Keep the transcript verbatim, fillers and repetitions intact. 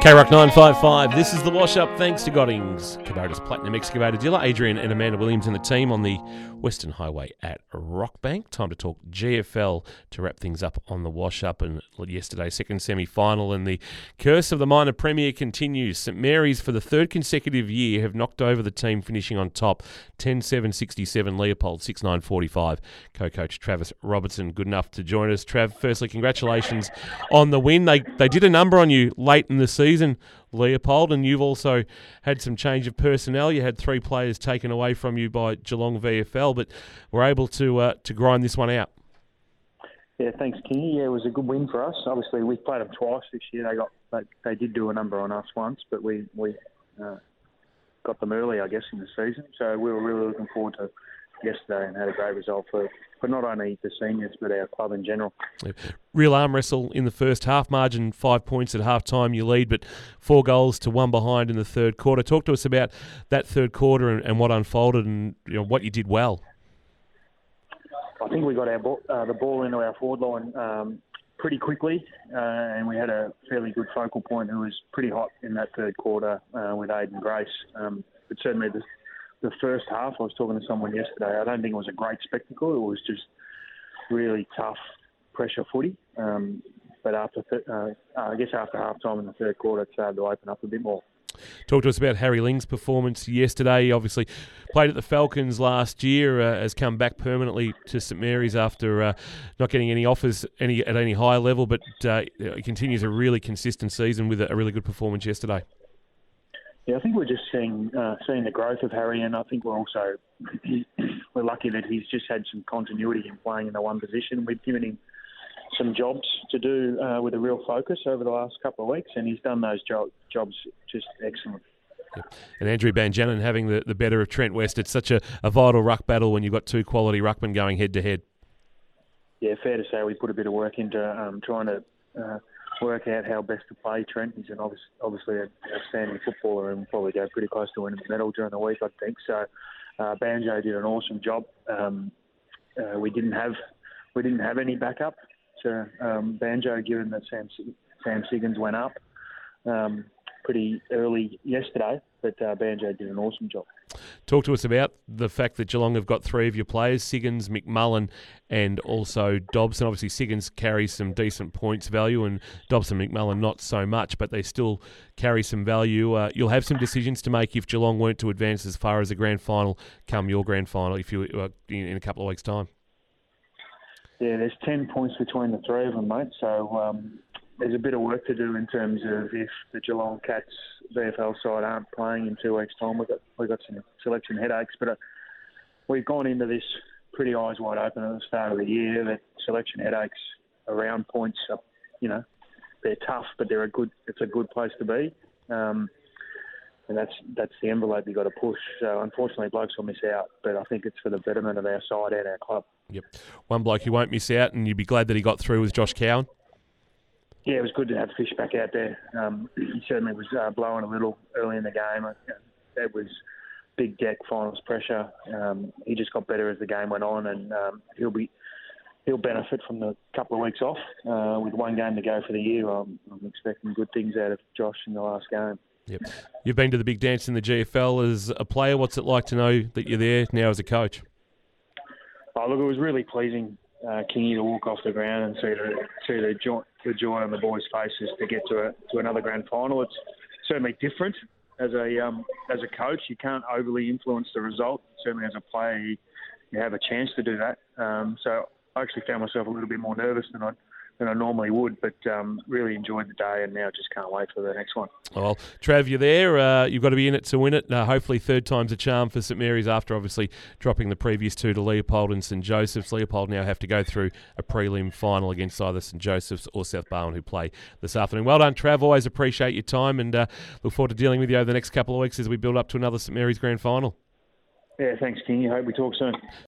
K-Rock nine five five, this is The Wash Up, thanks to Goddings, Kubota's Platinum Excavator dealer. Adrian and Amanda Williams and the team on the Western Highway at Rockbank. Time to talk G F L to wrap things up on The Wash Up. And yesterday's second semi-final, and the curse of the minor premier continues. St Mary's, for the third consecutive year, have knocked over the team finishing on top. ten seven sixty-seven, Leopold six nine forty-five. Co-coach Travis Robertson, good enough to join us. Trav, firstly, congratulations on the win. They they did a number on you late in the season, Leopold, and you've also had some change of personnel. You had three players taken away from you by Geelong V F L, but were able to uh, to grind this one out. Yeah, thanks, Kingy. Yeah, it was a good win for us. Obviously, we played them twice this year. They got they, they did do a number on us once, but we we uh, got them early, I guess, in the season. So we were really looking forward to yesterday and had a great result for, for not only the seniors but our club in general. Real arm wrestle in the first half, margin five points at half time you lead, but four goals to one behind in the third quarter. Talk to us about that third quarter and, and what unfolded and you know, what you did well. I think we got our ball, uh, the ball into our forward line um, pretty quickly, uh, and we had a fairly good focal point who was pretty hot in that third quarter uh, with Aiden Grace. Um, but certainly the, the first half, I was talking to someone yesterday, I don't think it was a great spectacle. It was just really tough pressure footy. Um, but after, th- uh, I guess after half time in the third quarter, it started to open up a bit more. Talk to us about Harry Ling's performance yesterday. He obviously played at the Falcons last year, uh, has come back permanently to St Mary's after uh, not getting any offers any at any high level, but uh, he continues a really consistent season with a, a really good performance yesterday. Yeah, I think we're just seeing uh, seeing the growth of Harry, and I think we're also we're lucky that he's just had some continuity in playing in the one position. We've given him some jobs to do uh, with a real focus over the last couple of weeks, and he's done those jo- jobs just excellent. Yep. And Andrew Banjanin having the, the better of Trent West. It's such a, a vital ruck battle when you've got two quality ruckmen going head-to-head. Yeah, fair to say we put a bit of work into um, trying to uh, work out how best to play Trent. He's an obvious, obviously an outstanding footballer and will probably go pretty close to winning the medal during the week, I think. So uh, Banjo did an awesome job. Um, uh, we didn't have we didn't have any backup to um, Banjo, given that Sam Sam Siggins went up um, pretty early yesterday, but uh, Banjo did an awesome job. Talk to us about the fact that Geelong have got three of your players, Siggins, McMullen and also Dobson. Obviously Siggins carries some decent points value and Dobson and McMullen not so much, but they still carry some value. Uh, you'll have some decisions to make if Geelong weren't to advance as far as the grand final come your grand final if you uh, in, in a couple of weeks' time. Yeah, there's ten points between the three of them, mate. So um, there's a bit of work to do in terms of if the Geelong Cats V F L side aren't playing in two weeks' time. We've got, we've got some selection headaches, but uh, we've gone into this pretty eyes wide open at the start of the year that selection headaches around points are, you know, they're tough, but they're a good. It's a good place to be. Um, And that's that's the envelope you've got to push. So unfortunately, blokes will miss out, but I think it's for the betterment of our side and our club. Yep. One bloke you won't miss out, and you'd be glad that he got through, was Josh Cowan. Yeah, it was good to have Fish back out there. Um, he certainly was uh, blowing a little early in the game. It was big deck finals pressure. Um, he just got better as the game went on, and um, he'll be he'll benefit from the couple of weeks off. Uh, with one game to go for the year, I'm, I'm expecting good things out of Josh in the last game. Yep. You've been to the big dance in the G F L as a player. What's it like to know that you're there now as a coach? Oh, look, it was really pleasing, uh, Kingy, to walk off the ground and see the see the joy, the joy on the boys' faces to get to a, to another grand final. It's certainly different as a um, as a coach. You can't overly influence the result. Certainly as a player, you, you have a chance to do that. Um, so I actually found myself a little bit more nervous than I than I normally would, but um, really enjoyed the day and now just can't wait for the next one. Well, Trav, you're there. Uh, you've got to be in it to win it. Uh, hopefully third time's a charm for St Mary's after obviously dropping the previous two to Leopold and St Joseph's. Leopold now have to go through a prelim final against either St Joseph's or South Barwon, who play this afternoon. Well done, Trav. Always appreciate your time and uh, look forward to dealing with you over the next couple of weeks as we build up to another St Mary's grand final. Yeah, thanks, King. I hope we talk soon.